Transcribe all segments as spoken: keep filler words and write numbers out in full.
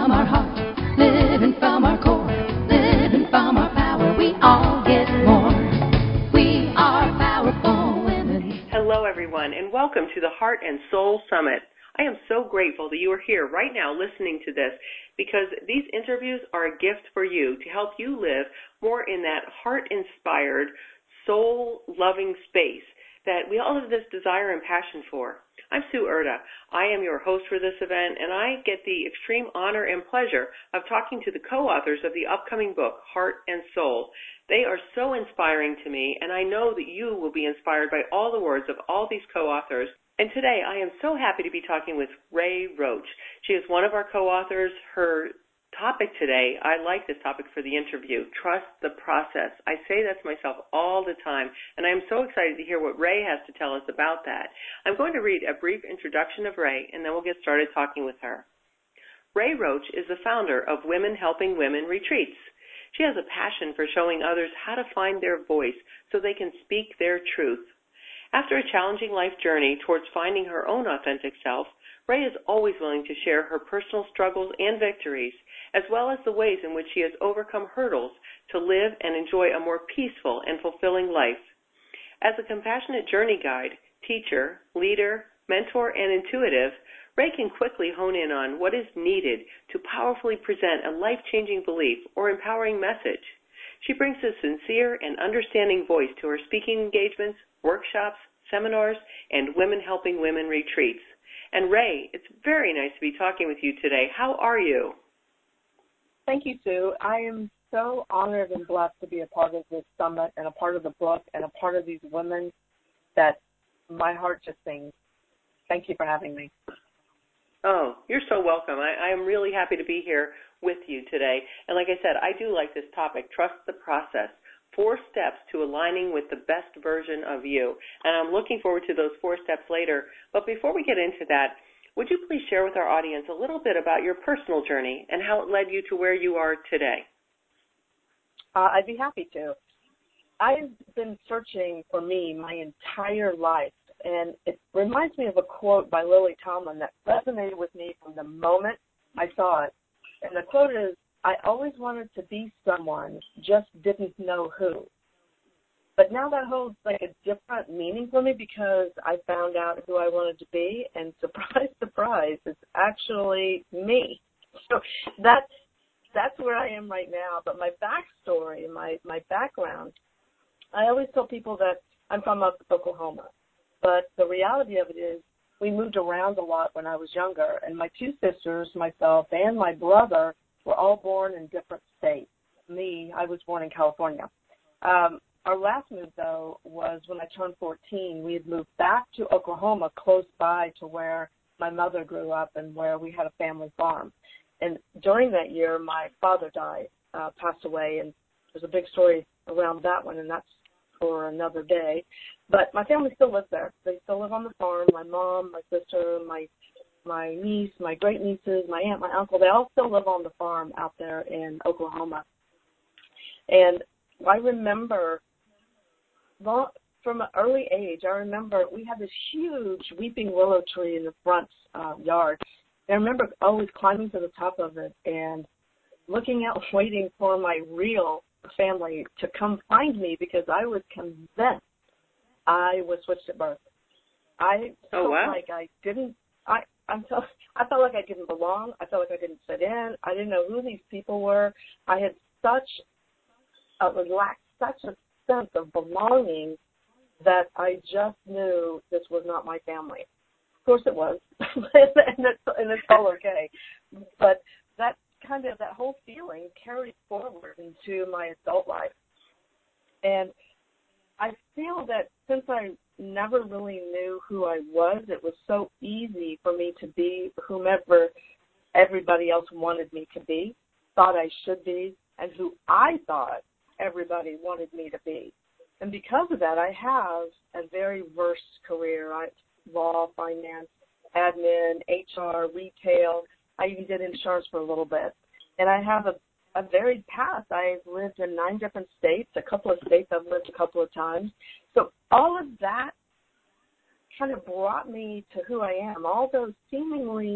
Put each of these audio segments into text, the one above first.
from our heart, living from our core, living from our power, we all get more. We are powerful women. Hello, everyone, and welcome to the Heart and Soul Summit. I am so grateful that you are here right now listening to this, because these interviews are a gift for you to help you live more in that heart-inspired, soul-loving space that we all have this desire and passion for. I'm Sue Erda. I am your host for this event, and I get the extreme honor and pleasure of talking to the co-authors of the upcoming book, Heart and Soul. They are so inspiring to me, and I know that you will be inspired by all the words of all these co-authors. And today I am so happy to be talking with Rae Roach. She is one of our co-authors. Her topic today, I like this topic for the interview, trust the process. I say that to myself all the time, and I am so excited to hear what Rae has to tell us about that. I'm going to read a brief introduction of Rae, and then we'll get started talking with her. Rae Roach is the founder of Women Helping Women Retreats. She has a passion for showing others how to find their voice so they can speak their truth. After a challenging life journey towards finding her own authentic self, Rae is always willing to share her personal struggles and victories, as well as the ways in which she has overcome hurdles to live and enjoy a more peaceful and fulfilling life. As a compassionate journey guide, teacher, leader, mentor, and intuitive, Rae can quickly hone in on what is needed to powerfully present a life-changing belief or empowering message. She brings a sincere and understanding voice to her speaking engagements, workshops, seminars, and Women Helping Women retreats. And Rae, it's very nice to be talking with you today. How are you? Thank you, Sue. I am so honored and blessed to be a part of this summit and a part of the book and a part of these women that my heart just sings. Thank you for having me. Oh, you're so welcome. I, I am really happy to be here with you today. And like I said, I do like this topic, trust the process. Four steps to aligning with the best version of you. And I'm looking forward to those four steps later. But before we get into that, would you please share with our audience a little bit about your personal journey and how it led you to where you are today? Uh, I'd be happy to. I've been searching for me my entire life, and it reminds me of a quote by Lily Tomlin that resonated with me from the moment I saw it. And the quote is, I always wanted to be someone, just didn't know who. But now that holds like a different meaning for me because I found out who I wanted to be, and surprise, surprise, it's actually me. So that, that's where I am right now. But my backstory, my, my background, I always tell people that I'm from Oklahoma. But the reality of it is we moved around a lot when I was younger, and my two sisters, myself, and my brother were all born in different states. Me, I was born in California. Um, our last move, though, was when I turned fourteen. We had moved back to Oklahoma, close by to where my mother grew up and where we had a family farm. And during that year, my father died, uh, passed away, and there's a big story around that one, and that's for another day. But my family still lives there. They still live on the farm. My mom, my sister, my my niece, my great nieces, my aunt, my uncle, they all still live on the farm out there in Oklahoma. And I remember long, from an early age, I remember we had this huge weeping willow tree in the front uh, yard. And I remember always climbing to the top of it and looking out, waiting for my real family to come find me because I was convinced I was switched at birth. I felt oh, wow. like I didn't, I, I felt, I felt like I didn't belong. I felt like I didn't fit in. I didn't know who these people were. I had such a lacked such a sense of belonging that I just knew this was not my family. Of course it was, and, it's, and it's all okay. But that kind of, that whole feeling carried forward into my adult life. And I feel that since I never really knew who I was, it was so easy for me to be whomever everybody else wanted me to be, thought I should be, and who I thought everybody wanted me to be. And because of that, I have a very diverse career. I law, finance, admin, H R, retail. I even did insurance for a little bit. And I have a, a varied path. I've lived in nine different states. A couple of states I've lived a couple of times. So all of that kind of brought me to who I am. All those seemingly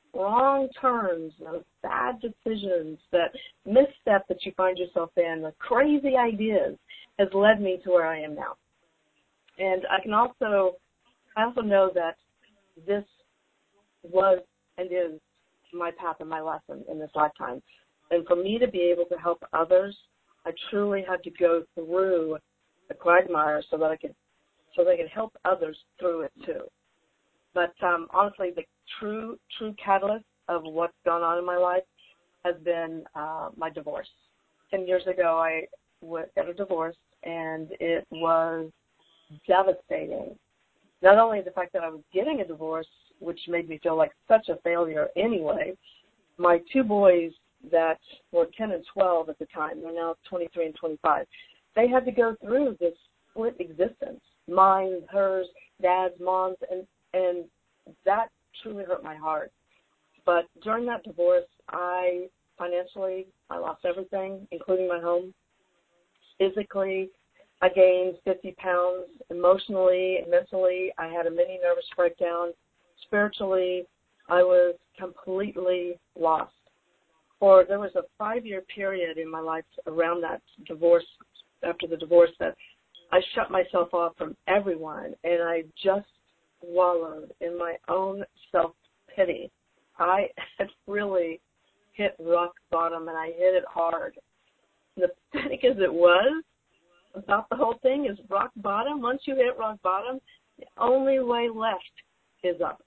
wrong turns, those bad decisions, that misstep that you find yourself in, the crazy ideas has led me to where I am now. And I can also, I also know that this was and is my path and my lesson in this lifetime. And for me to be able to help others, I truly had to go through the quagmire so that I could, so that I could help others through it too. But um, honestly, the true, true catalyst of what's gone on in my life has been uh, my divorce. Ten years ago, I got a divorce, and it was devastating. Not only the fact that I was getting a divorce, which made me feel like such a failure anyway, my two boys that were ten and twelve at the time, they're now twenty-three and twenty-five, they had to go through this split existence, mine, hers, dad's, mom's, and, and that truly hurt my heart. But during that divorce, I financially, I lost everything, including my home. Physically, I gained fifty pounds. Emotionally and mentally, I had a mini nervous breakdown. Spiritually, I was completely lost. For there was a five-year period in my life around that divorce, after the divorce, that I shut myself off from everyone, and I just wallowed in my own self-pity. I had really hit rock bottom, and I hit it hard. And the pathetic as it was about the whole thing is rock bottom. Once you hit rock bottom, the only way left is up.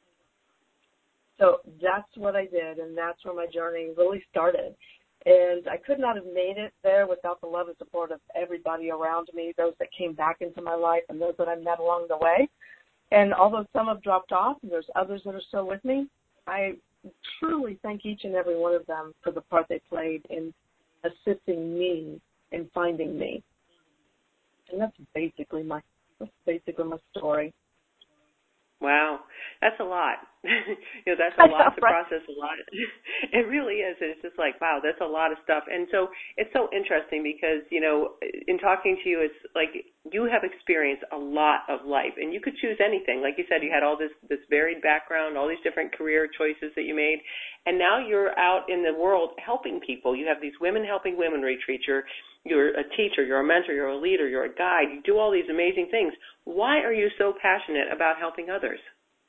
So that's what I did, and that's where my journey really started. And I could not have made it there without the love and support of everybody around me, those that came back into my life and those that I met along the way. And although some have dropped off and there's others that are still with me, I truly thank each and every one of them for the part they played in assisting me in finding me. And that's basically my that's basically my story. Wow, that's a lot. you know, that's a lot to right. process. A lot. It really is. It's just like, wow, that's a lot of stuff. And so it's so interesting because, you know, in talking to you, it's like you have experienced a lot of life, and you could choose anything. Like you said, you had all this this varied background, all these different career choices that you made, and now you're out in the world helping people. You have these women helping women retreats. You're You're a teacher, you're a mentor, you're a leader, you're a guide. You do all these amazing things. Why are you so passionate about helping others?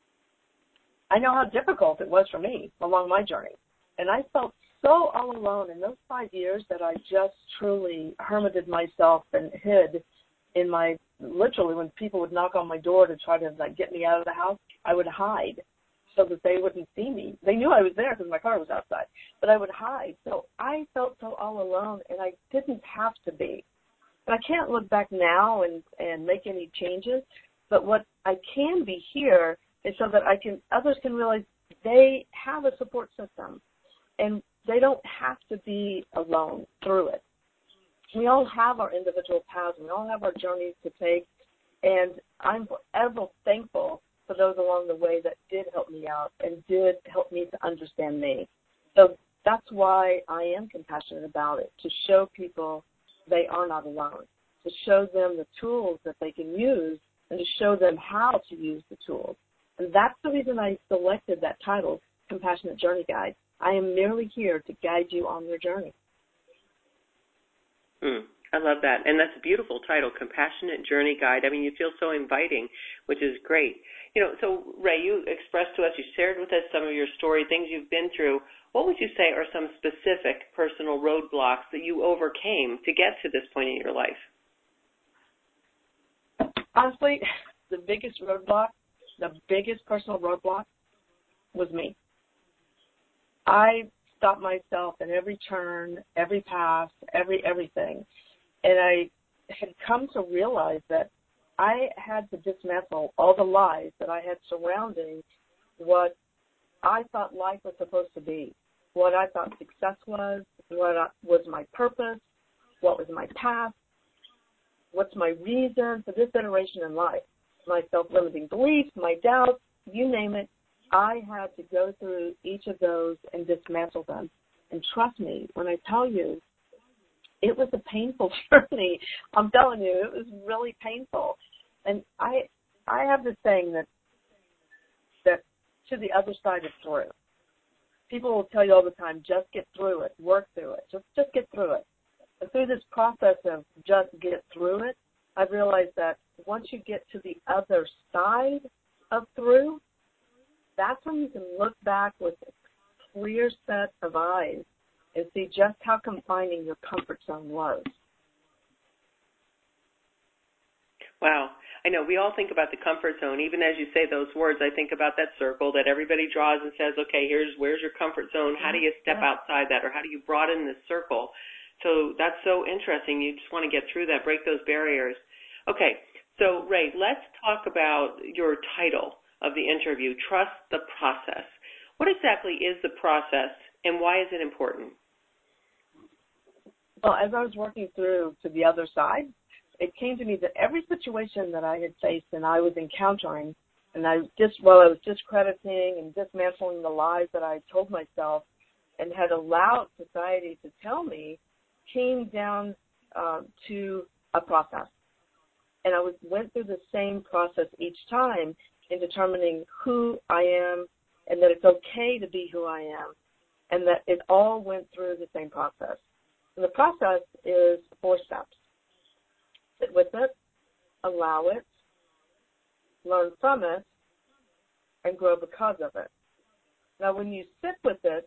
I know how difficult it was for me along my journey. And I felt so all alone in those five years that I just truly hermited myself and hid in my, literally when people would knock on my door to try to like get me out of the house, I would hide so that they wouldn't see me. They knew I was there because my car was outside, but I would hide. So I felt so all alone, and I didn't have to be. And I can't look back now and, and make any changes, but what I can be here is so that I can, others can realize they have a support system, and they don't have to be alone through it. We all have our individual paths. We all have our journeys to take, and I'm forever thankful for those along the way that did help me out and did help me to understand me. So that's why I am compassionate about it, to show people they are not alone, to show them the tools that they can use and to show them how to use the tools. And that's the reason I selected that title, Compassionate Journey Guide. I am merely here to guide you on your journey. Hmm. I love that. And that's a beautiful title, Compassionate Journey Guide. I mean, you feel so inviting, which is great. You know, so Ray, you expressed to us, you shared with us some of your story, things you've been through. What would you say are some specific personal roadblocks that you overcame to get to this point in your life? Honestly, the biggest roadblock, the biggest personal roadblock was me. I stopped myself in every turn, every pass, every everything. And I had come to realize that I had to dismantle all the lies that I had surrounding what I thought life was supposed to be, what I thought success was, what was my purpose, what was my path, what's my reason for this iteration in life, my self-limiting beliefs, my doubts, you name it. I had to go through each of those and dismantle them. And trust me, when I tell you, it was a painful journey. I'm telling you, it was really painful. And I I have this saying that that to the other side is through. people will tell you all the time, just get through it, work through it, just just get through it. And through this process of just get through it, I've realized that once you get to the other side of through, that's when you can look back with a clear set of eyes and see just how confining your comfort zone was. Wow. I know we all think about the comfort zone. Even as you say those words, I think about that circle that everybody draws and says, okay, here's where's your comfort zone? How do you step yeah. outside that, or how do you broaden this circle? So that's so interesting. You just want to get through that, break those barriers. Okay, so Ray, let's talk about your title of the interview, Trust the Process. What exactly is the process, and why is it important? Well, as I was working through to the other side, it came to me that every situation that I had faced and I was encountering, and I just while I was discrediting and dismantling the lies that I told myself and had allowed society to tell me, came down uh, to a process. And I was, went through the same process each time in determining who I am and that it's okay to be who I am, and that it all went through the same process. And the process is four steps. Sit with it, allow it, learn from it, and grow because of it. Now, when you sit with it,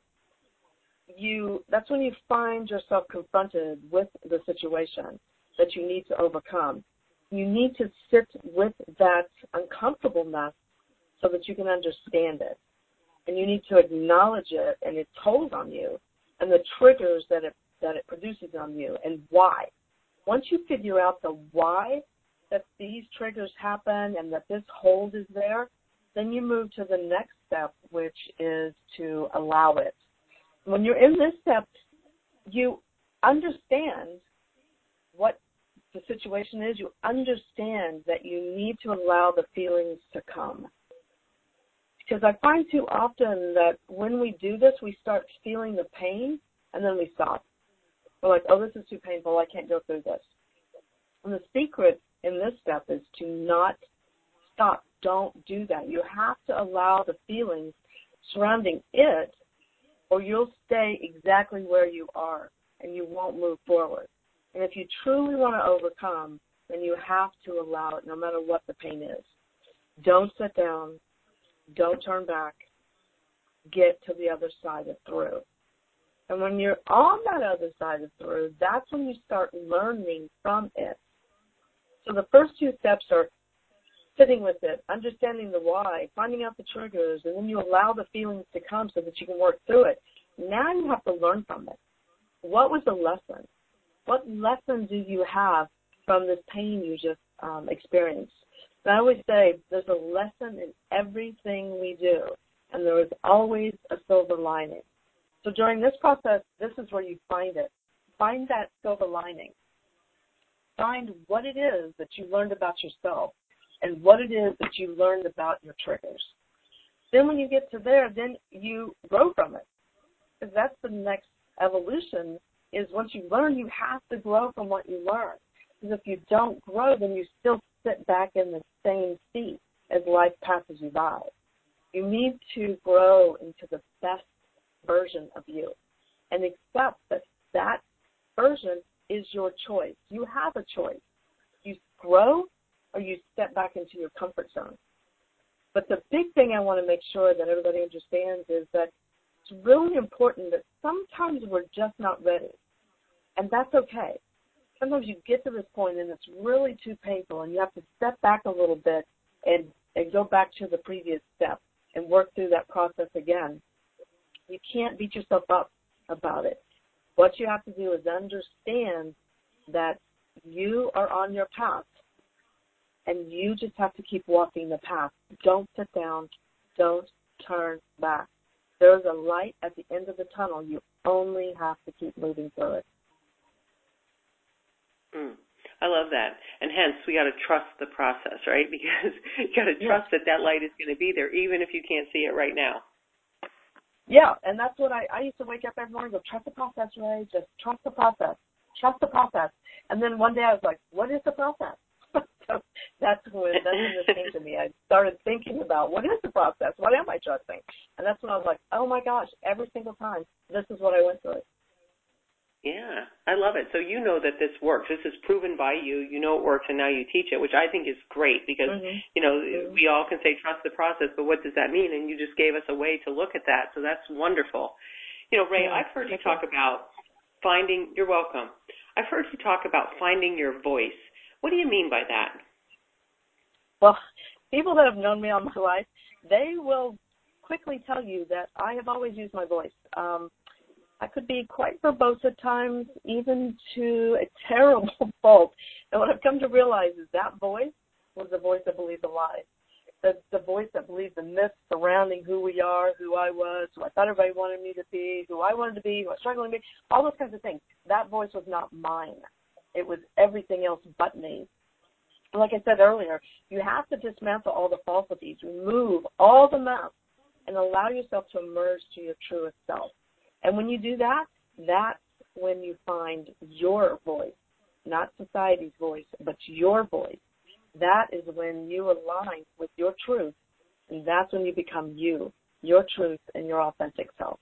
you that's when you find yourself confronted with the situation that you need to overcome. You need to sit with that uncomfortableness so that you can understand it. And you need to acknowledge it and its hold on you and the triggers that it that it produces on you and why. Once you figure out the why that these triggers happen and that this hold is there, then you move to the next step, which is to allow it. When you're in this step, you understand what the situation is. You understand that you need to allow the feelings to come. Because I find too often that when we do this, we start feeling the pain, and then we stop. We're like, oh, this is too painful. I can't go through this. And the secret in this step is to not stop. Don't do that. You have to allow the feelings surrounding it, or you'll stay exactly where you are, and you won't move forward. And if you truly want to overcome, then you have to allow it no matter what the pain is. Don't sit down. Don't turn back. Get to the other side of through. And when you're on that other side of through, that's when you start learning from it. So the first two steps are sitting with it, understanding the why, finding out the triggers, and then you allow the feelings to come so that you can work through it. Now you have to learn from it. What was the lesson? What lesson do you have from this pain you just um, experienced? And I always say there's a lesson in everything we do, and there is always a silver lining. So during this process, this is where you find it. Find that silver lining. Find what it is that you learned about yourself and what it is that you learned about your triggers. Then when you get to there, then you grow from it. Because that's the next evolution, is once you learn, you have to grow from what you learn. Because if you don't grow, then you still sit back in the same seat as life passes you by. You need to grow into the best version of you and accept that that version is your choice. You have a choice. You grow or you step back into your comfort zone. But the big thing I want to make sure that everybody understands is that it's really important that sometimes we're just not ready. And that's okay. Sometimes you get to this point and it's really too painful and you have to step back a little bit and, and go back to the previous step and work through that process again. You can't beat yourself up about it. What you have to do is understand that you are on your path and you just have to keep walking the path. Don't sit down. Don't turn back. There's a light at the end of the tunnel. You only have to keep moving through it. Mm, I love that. And hence, we got to trust the process, right? Because you got to trust yeah. that that light is going to be there, even if you can't see it right now. Yeah, and that's what I, I used to wake up every morning and go, trust the process, Ray. Just trust the process. Trust the process. And then one day I was like, what is the process? So that's when that's when this came to me. I started thinking about what is the process? What am I trusting? And that's when I was like, oh my gosh, every single time, this is what I went through. Yeah, I love it. So you know that this works. This is proven by you. You know it works, and now you teach it, which I think is great because, mm-hmm. you know, mm-hmm. we all can say trust the process, but what does that mean? And you just gave us a way to look at that, so that's wonderful. You know, Ray, yeah, I've heard you talk you. about finding – you're welcome. I've heard you talk about finding your voice. What do you mean by that? Well, people that have known me all my life, they will quickly tell you that I have always used my voice. Um I could be quite verbose at times, even to a terrible fault. And what I've come to realize is that voice was the voice that believed the lies. The, the voice that believed the myths surrounding who we are, who I was, who I thought everybody wanted me to be, who I wanted to be, who I was struggling to be, all those kinds of things. That voice was not mine. It was everything else but me. And like I said earlier, you have to dismantle all the falsities, remove all the masks, and allow yourself to emerge to your truest self. And when you do that, that's when you find your voice, not society's voice, but your voice. That is when you align with your truth, and that's when you become you, your truth, and your authentic self.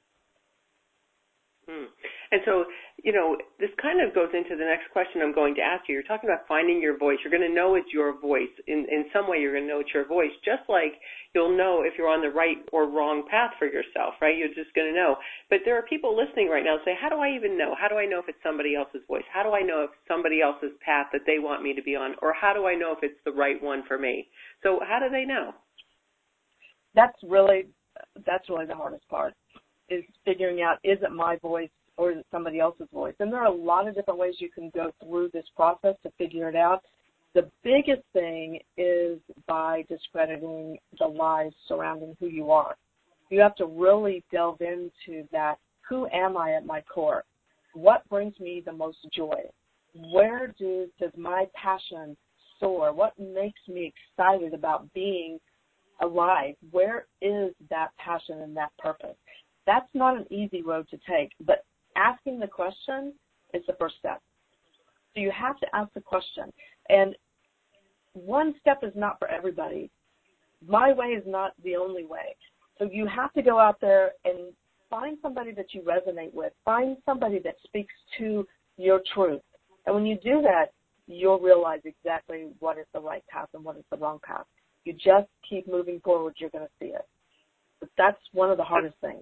Hmm. And so, you know, this kind of goes into the next question I'm going to ask you. You're talking about finding your voice. You're going to know it's your voice. In, in some way, you're going to know it's your voice, just like you'll know if you're on the right or wrong path for yourself, right? You're just going to know. But there are people listening right now who say, how do I even know? How do I know if it's somebody else's voice? How do I know if somebody else's path that they want me to be on? Or how do I know if it's the right one for me? So how do they know? That's really, that's really the hardest part, is figuring out, is it my voice or is it somebody else's voice? And there are a lot of different ways you can go through this process to figure it out. The biggest thing is by discrediting the lies surrounding who you are. You have to really delve into that. Who am I at my core? What brings me the most joy? Where do, does my passion soar? What makes me excited about being alive? Where is that passion and that purpose? That's not an easy road to take, but asking the question is the first step. So you have to ask the question. And one step is not for everybody. My way is not the only way. So you have to go out there and find somebody that you resonate with. Find somebody that speaks to your truth. And when you do that, you'll realize exactly what is the right path and what is the wrong path. You just keep moving forward, you're going to see it. But that's one of the hardest things.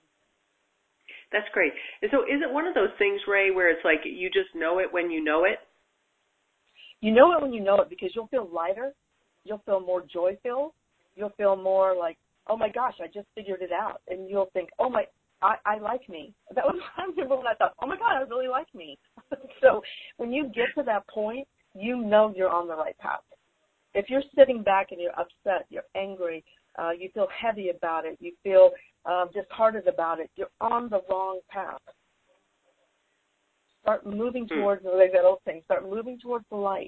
That's great. And so is it one of those things, Ray, where it's like you just know it when you know it? You know it when you know it because you'll feel lighter. You'll feel more joy-filled. You'll feel more like, oh, my gosh, I just figured it out. And you'll think, oh, my, I, I like me. That was I remember when I thought, oh, my God, I really like me. So when you get to that point, you know you're on the right path. If you're sitting back and you're upset, you're angry, uh, you feel heavy about it, you feel uh, disheartened about it, you're on the wrong path. Start moving towards, hmm. like that old thing, start moving towards the light.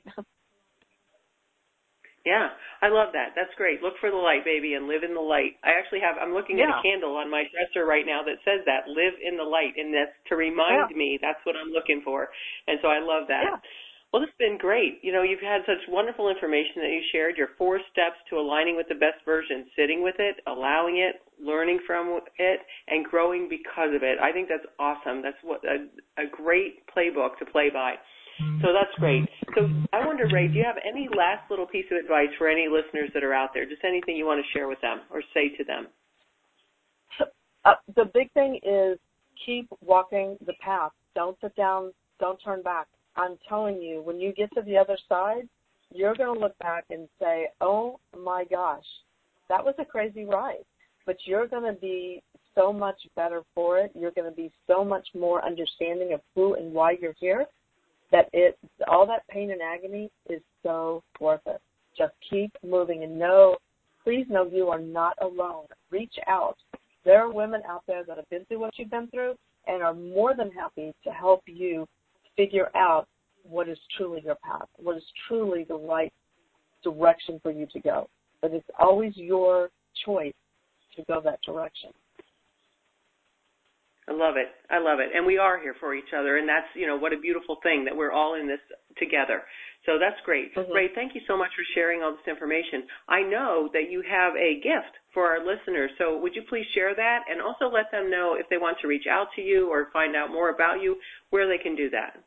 Yeah, I love that. That's great. Look for the light, baby, and live in the light. I actually have, I'm looking yeah. at a candle on my dresser right now that says that, live in the light, and that's to remind yeah. me that's what I'm looking for. And so I love that. Yeah. Well, this has been great. You know, you've had such wonderful information that you shared, your four steps to aligning with the best version, sitting with it, allowing it, learning from it, and growing because of it. I think that's awesome. That's what a, a great playbook to play by. So that's great. So I wonder, Ray, do you have any last little piece of advice for any listeners that are out there? Just anything you want to share with them or say to them? Uh, the big thing is keep walking the path. Don't sit down. Don't turn back. I'm telling you, when you get to the other side, you're going to look back and say, oh, my gosh, that was a crazy ride. But you're going to be so much better for it. You're going to be so much more understanding of who and why you're here that it, all that pain and agony is so worth it. Just keep moving and know, please know you are not alone. Reach out. There are women out there that have been through what you've been through and are more than happy to help you figure out what is truly your path, what is truly the right direction for you to go. But it's always your choice to go that direction. I love it. I love it. And we are here for each other, and that's, you know, what a beautiful thing that we're all in this together. So that's great. Mm-hmm. Ray, thank you so much for sharing all this information. I know that you have a gift for our listeners, so would you please share that and also let them know if they want to reach out to you or find out more about you, where they can do that?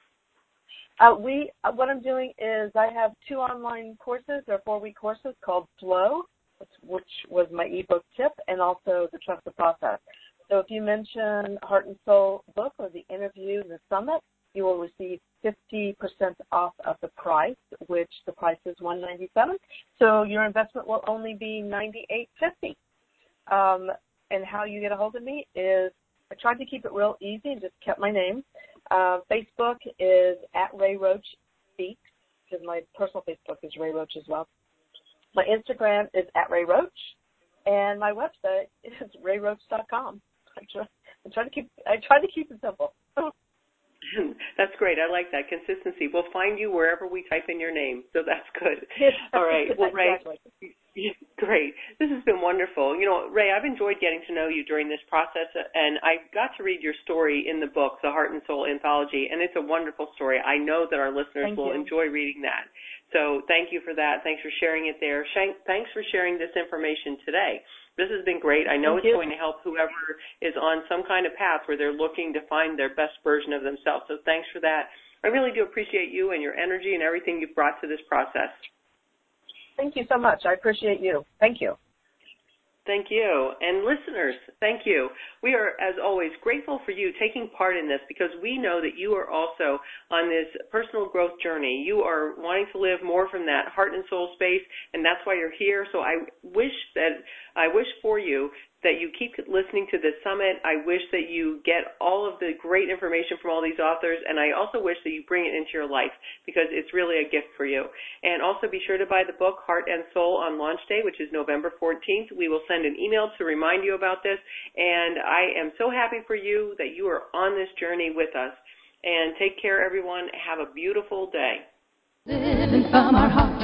Uh, we, uh, what I'm doing is I have two online courses, or four-week courses called Flow, which was my ebook tip, and also the Trust the Process. So if you mention Heart and Soul book or the interview, the summit, you will receive fifty percent off of the price, which the price is one hundred ninety-seven dollars. So your investment will only be ninety-eight fifty. Um, and how you get a hold of me is I tried to keep it real easy and just kept my name. Uh, Facebook is at Ray Roach Speaks, because my personal Facebook is Ray Roach as well. My Instagram is at Ray Roach, and my website is ray roach dot com. I try, I try to keep I try to keep it simple. That's great. I like that consistency. We'll find you wherever we type in your name, so that's good. Yes, all right. Well, Ray, exactly. Great. This has been wonderful. You know, Ray, I've enjoyed getting to know you during this process, and I got to read your story in the book, The Heart and Soul Anthology, and it's a wonderful story. I know that our listeners Thank will you. enjoy reading that. So thank you for that. Thanks for sharing it there. Thanks for sharing this information today. This has been great. I know Thank it's you. going to help whoever is on some kind of path where they're looking to find their best version of themselves. So thanks for that. I really do appreciate you and your energy and everything you've brought to this process. Thank you so much. I appreciate you. Thank you. Thank you. And listeners, thank you. We are, as always, grateful for you taking part in this because we know that you are also on this personal growth journey. You are wanting to live more from that heart and soul space, and that's why you're here. So I wish that, I wish for you that you keep listening to this summit. I wish that you get all of the great information from all these authors, and I also wish that you bring it into your life because it's really a gift for you. And also be sure to buy the book, Heart and Soul, on launch day, which is November fourteenth. We will send an email to remind you about this, and I am so happy for you that you are on this journey with us. And take care, everyone. Have a beautiful day. Living from our heart.